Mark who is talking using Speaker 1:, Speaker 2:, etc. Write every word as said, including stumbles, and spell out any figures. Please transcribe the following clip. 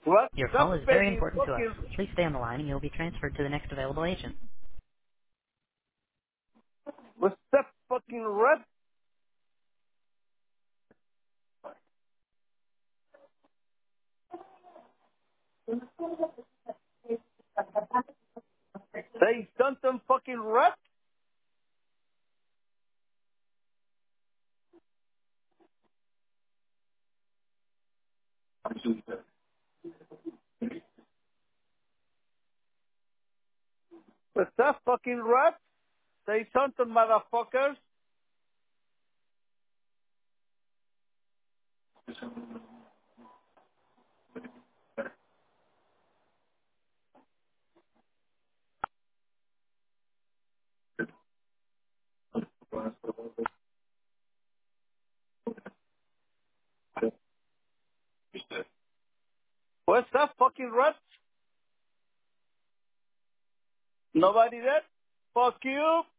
Speaker 1: What's
Speaker 2: Your
Speaker 1: up,
Speaker 2: call is very
Speaker 1: baby?
Speaker 2: important to us.
Speaker 1: Fucking,
Speaker 2: Please stay on the line and you'll be transferred to the next available agent.
Speaker 1: what's up, fucking rep? Say something, fucking rep. What's up, fucking rep? Say something, motherfuckers. What's up, fucking rep? Nobody there? Fuck you.